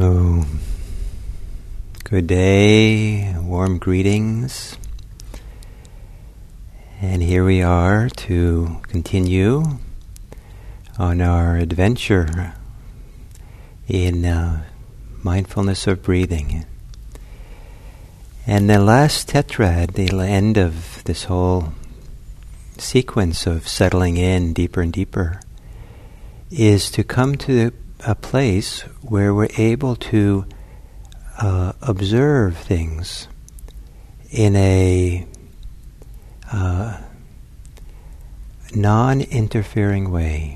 So, good day, warm greetings. And here we are to continue on our adventure in mindfulness of breathing. And the last tetrad, the end of this whole sequence of settling in deeper and deeper, is to come to a place where we're able to observe things in a non-interfering way,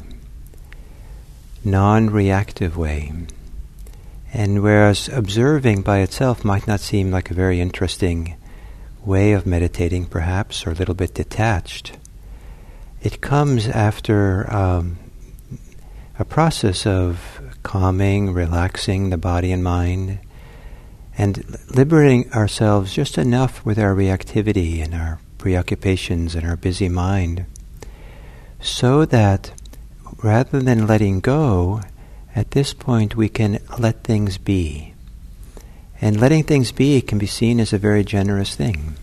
non-reactive way. And whereas observing by itself might not seem like a very interesting way of meditating, perhaps, or a little bit detached, it comes after a process of calming, relaxing the body and mind, and liberating ourselves just enough with our reactivity and our preoccupations and our busy mind, so that rather than letting go, at this point we can let things be. And letting things be can be seen as a very generous thing.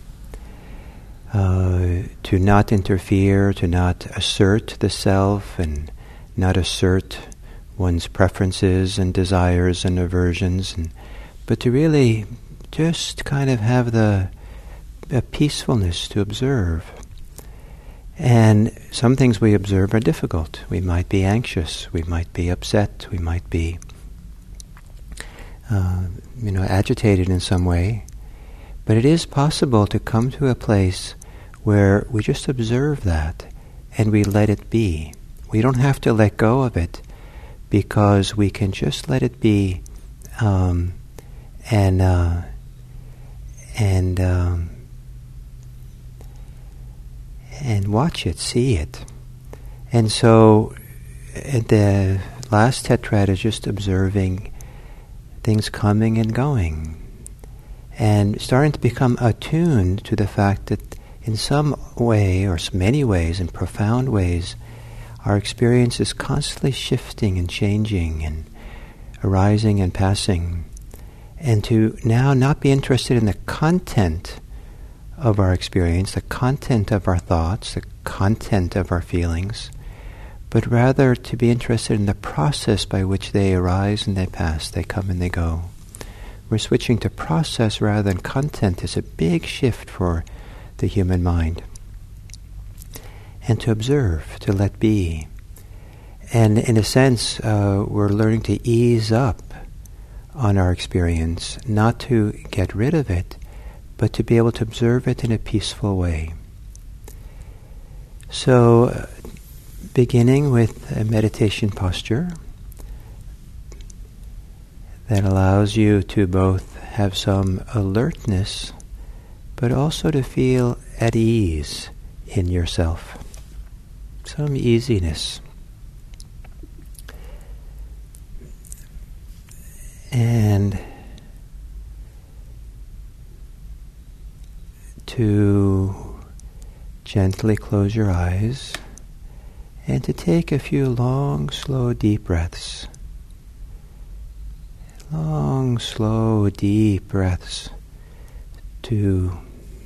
To not interfere, to not assert the self and not assert one's preferences and desires and aversions, but to really just kind of have a peacefulness to observe. And some things we observe are difficult. We might be anxious, we might be upset, we might be agitated in some way. But it is possible to come to a place where we just observe that and we let it be. We don't have to let go of it, because we can just let it be and watch it, see it. And so the last tetrad is just observing things coming and going, and starting to become attuned to the fact that in some way, or many ways, in profound ways, our experience is constantly shifting and changing and arising and passing. And to now not be interested in the content of our experience, the content of our thoughts, the content of our feelings, but rather to be interested in the process by which they arise and they pass, they come and they go. We're switching to process rather than content is a big shift for the human mind. And to observe, to let be. And in a sense, we're learning to ease up on our experience, not to get rid of it, but to be able to observe it in a peaceful way. So, beginning with a meditation posture that allows you to both have some alertness, but also to feel at ease in yourself. Some easiness. And to gently close your eyes and to take a few long, slow, deep breaths. Long, slow, deep breaths to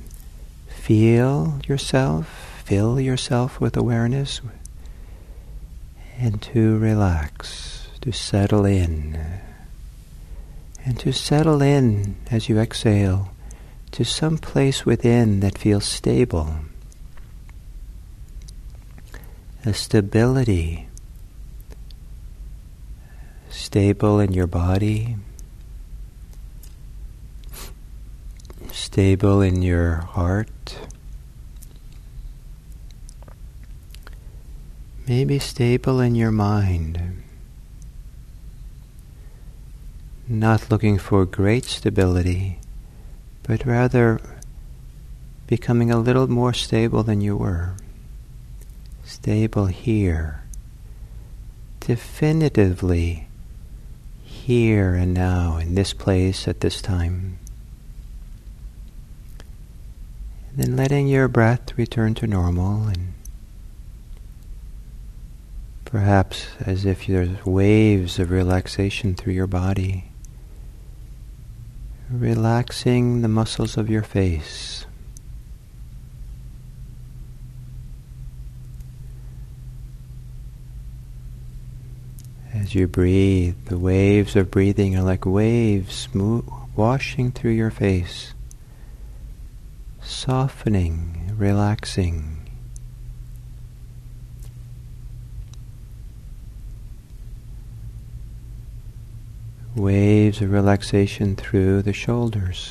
feel yourself, fill yourself with awareness, and to relax, to settle in. And to settle in as you exhale to some place within that feels stable. A stability. Stable in your body. Stable in your heart. Maybe stable in your mind. Not looking for great stability, but rather becoming a little more stable than you were. Stable here. Definitively here and now, in this place, at this time. And then letting your breath return to normal, and perhaps as if there's waves of relaxation through your body, relaxing the muscles of your face. As you breathe, the waves of breathing are like waves washing through your face, softening, relaxing. Waves of relaxation through the shoulders.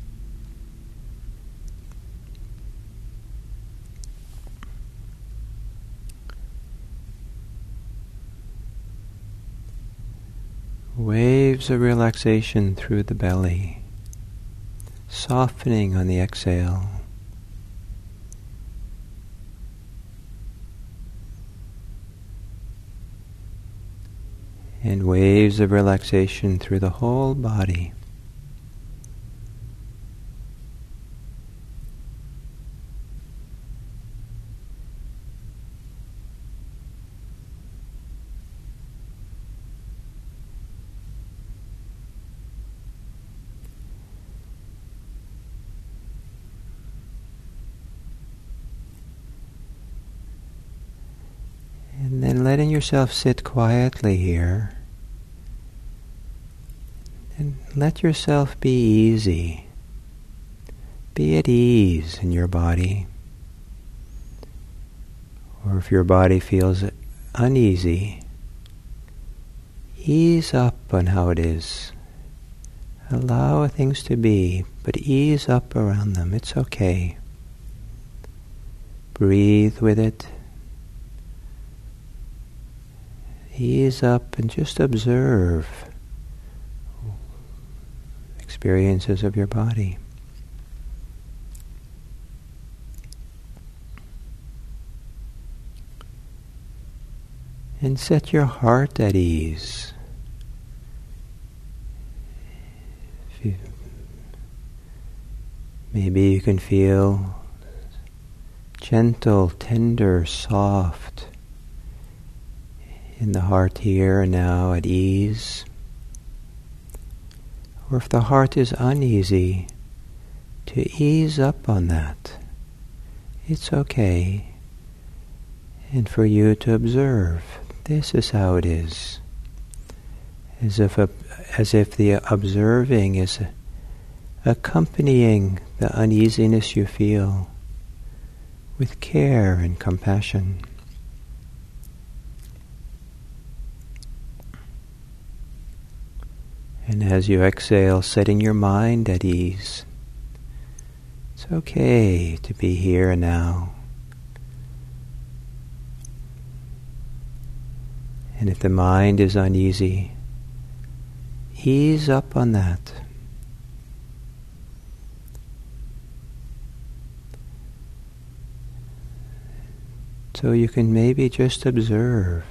Waves of relaxation through the belly, softening on the exhale. And waves of relaxation through the whole body. And then letting yourself sit quietly here. And let yourself be easy. Be at ease in your body. Or if your body feels uneasy, ease up on how it is. Allow things to be, but ease up around them. It's okay. Breathe with it. Ease up and just observe experiences of your body. And set your heart at ease. Maybe you can feel gentle, tender, soft in the heart here and now, at ease. Or if the heart is uneasy, to ease up on that. It's okay. And for you to observe, this is how it is. As if the observing is accompanying the uneasiness you feel with care and compassion. And as you exhale, setting your mind at ease. It's okay to be here and now. And if the mind is uneasy, ease up on that. So you can maybe just observe.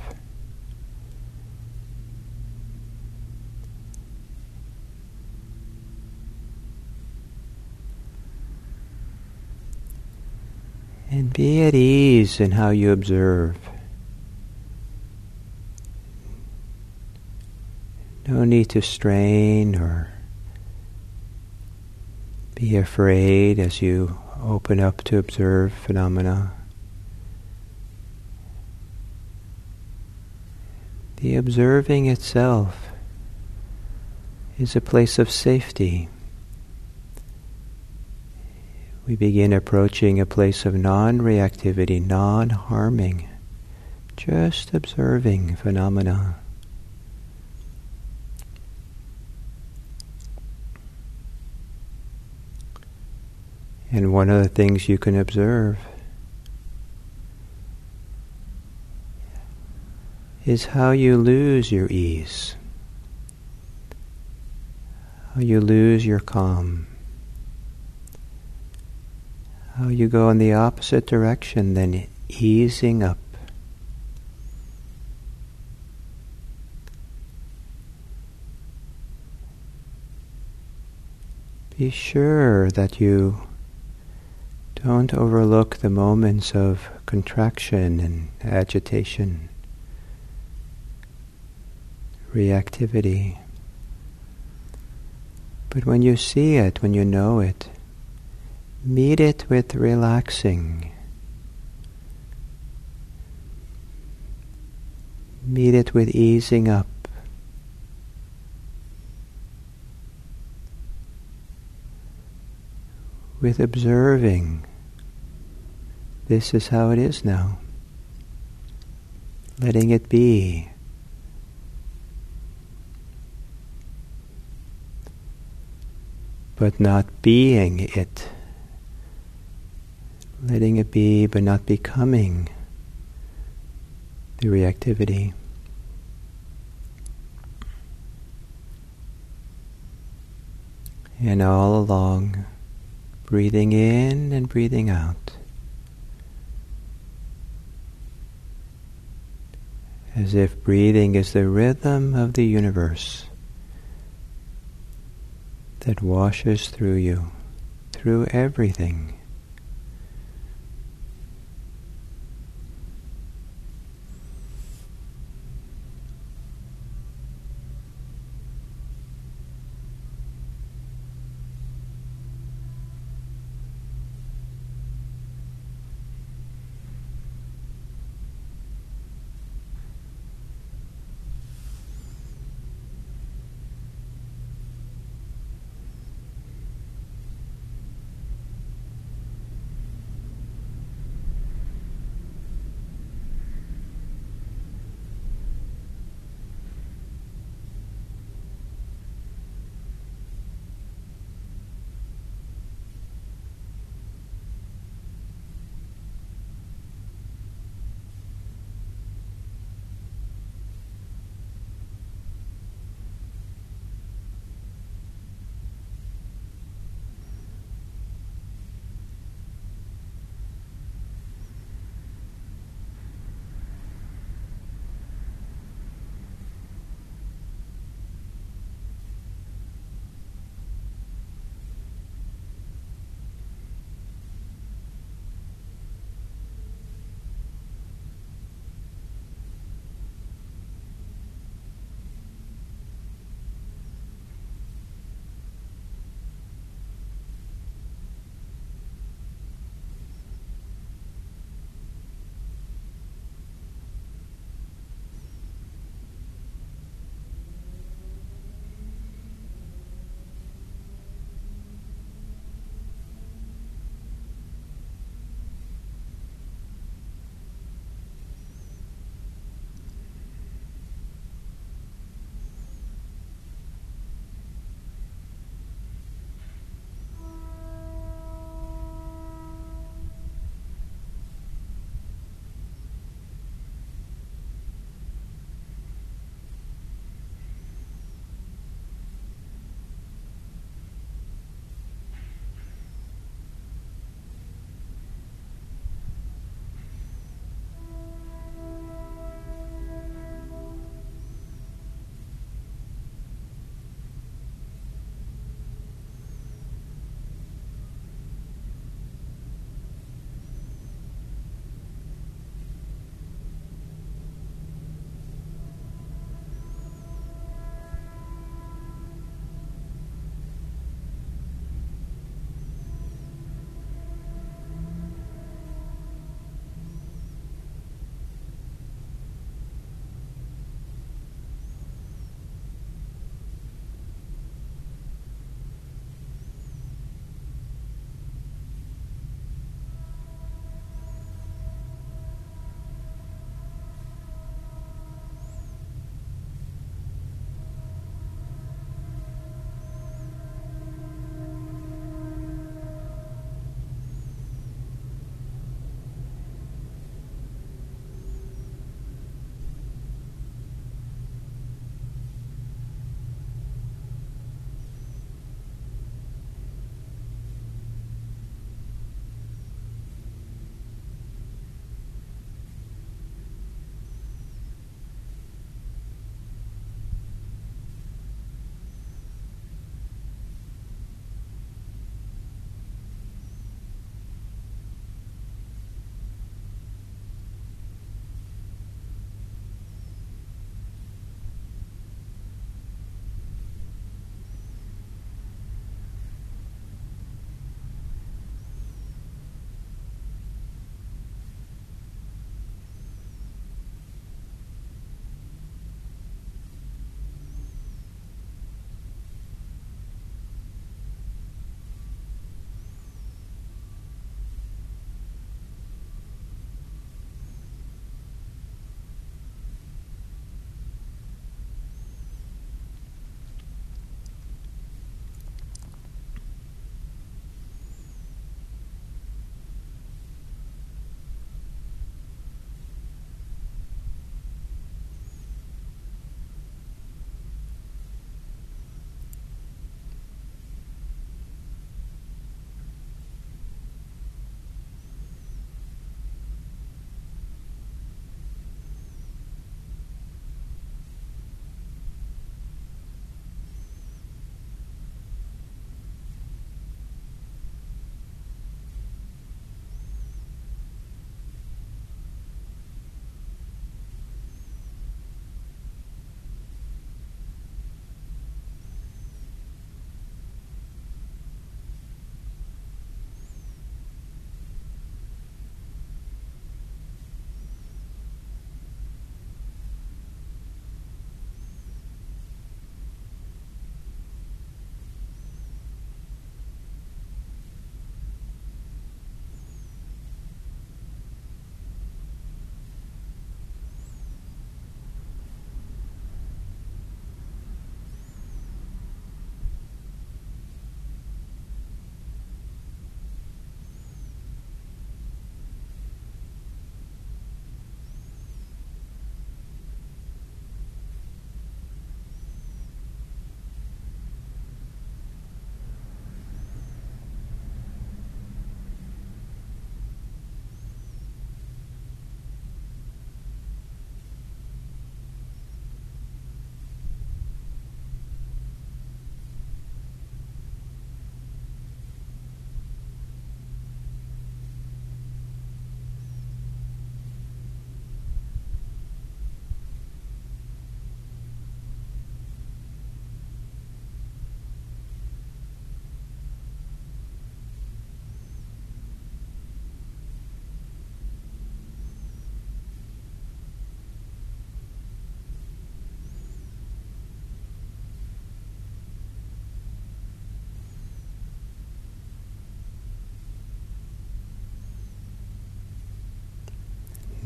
And be at ease in how you observe. No need to strain or be afraid as you open up to observe phenomena. The observing itself is a place of safety. We begin approaching a place of non-reactivity, non-harming, just observing phenomena. And one of the things you can observe is how you lose your ease, how you lose your calm, how you go in the opposite direction, then easing up. Be sure that you don't overlook the moments of contraction and agitation, reactivity. But when you see it, when you know it, meet it with relaxing. Meet it with easing up. With observing, this is how it is now. Letting it be. But not being it. Letting it be, but not becoming the reactivity. And all along, breathing in and breathing out. As if breathing is the rhythm of the universe that washes through you, through everything.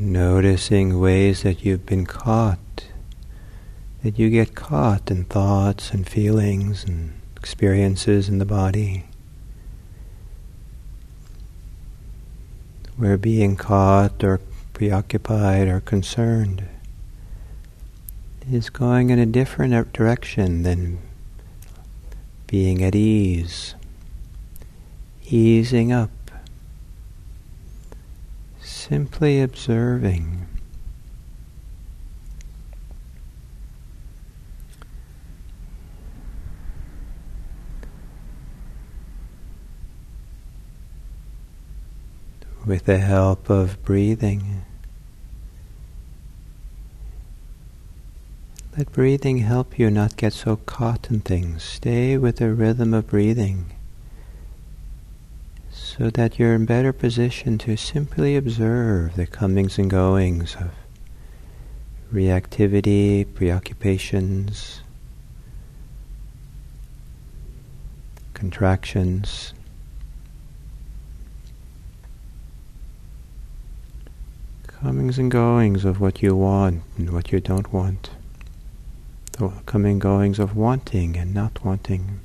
Noticing ways that you've been caught, that you get caught in thoughts and feelings and experiences in the body, where being caught or preoccupied or concerned is going in a different direction than being at ease, easing up, simply observing. With the help of breathing. Let breathing help you not get so caught in things. Stay with the rhythm of breathing so that you're in better position to simply observe the comings and goings of reactivity, preoccupations, contractions. Comings and goings of what you want and what you don't want. The coming and goings of wanting and not wanting.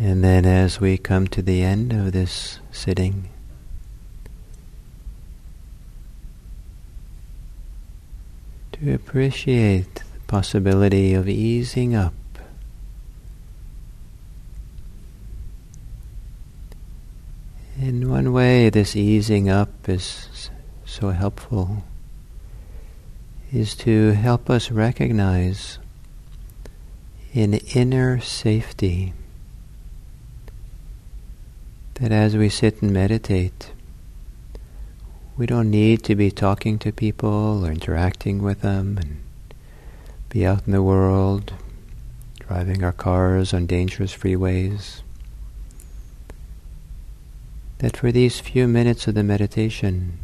And then as we come to the end of this sitting, to appreciate the possibility of easing up. In one way, this easing up is so helpful, is to help us recognize an inner safety that as we sit and meditate, we don't need to be talking to people or interacting with them and be out in the world, driving our cars on dangerous freeways. That for these few minutes of the meditation,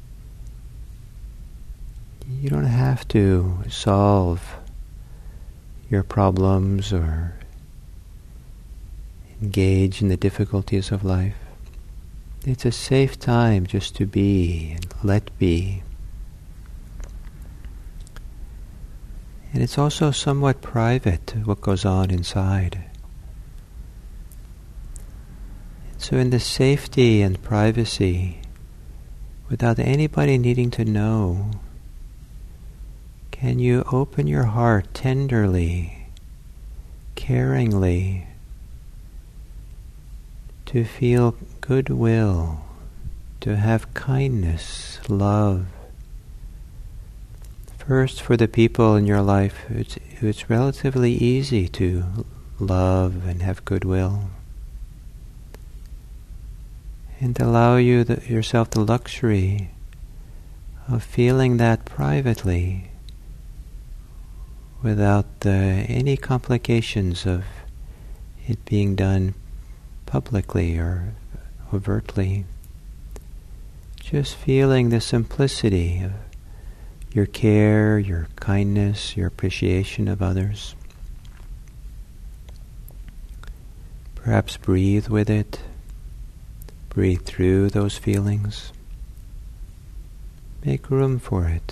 you don't have to solve your problems or engage in the difficulties of life. It's a safe time just to be and let be. And it's also somewhat private, what goes on inside. So in the safety and privacy, without anybody needing to know, can you open your heart tenderly, caringly, to feel goodwill, to have kindness, love. First, for the people in your life who it's relatively easy to love and have goodwill. And allow yourself the luxury of feeling that privately, without any complications of it being done publicly or overtly. Just feeling the simplicity of your care, your kindness, your appreciation of others. Perhaps breathe with it. Breathe through those feelings. Make room for it.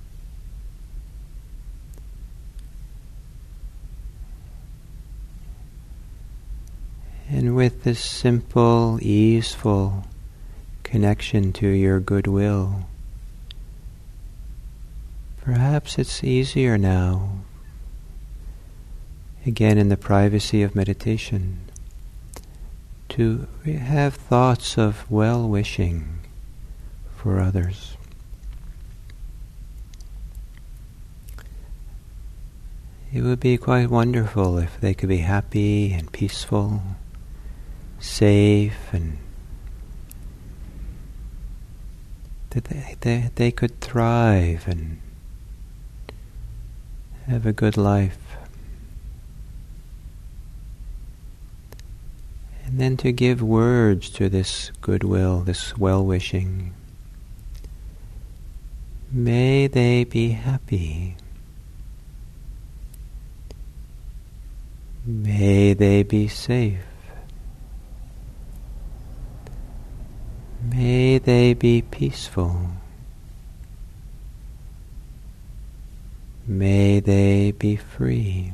And with this simple, easeful connection to your goodwill, perhaps it's easier now, again in the privacy of meditation, to have thoughts of well-wishing for others. It would be quite wonderful if they could be happy and peaceful, safe, and that they could thrive and have a good life. And then to give words to this goodwill, this well-wishing. May they be happy. May they be safe. May they be peaceful. May they be free.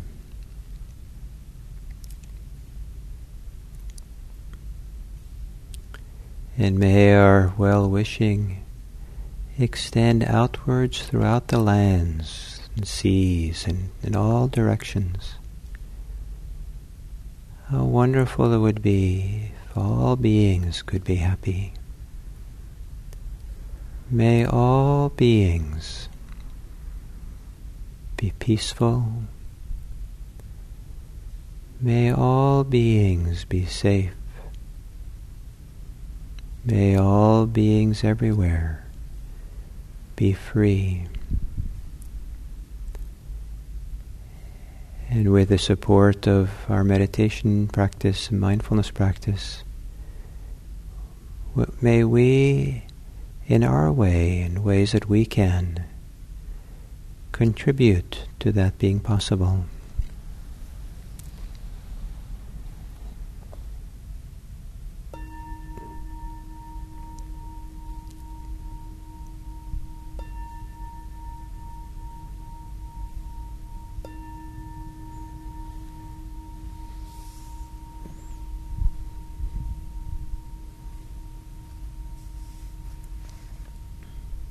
And may our well-wishing extend outwards throughout the lands and seas and in all directions. How wonderful it would be if all beings could be happy. May all beings be peaceful. May all beings be safe. May all beings everywhere be free. And with the support of our meditation practice and mindfulness practice, may we, in our way, in ways that we can, contribute to that being possible.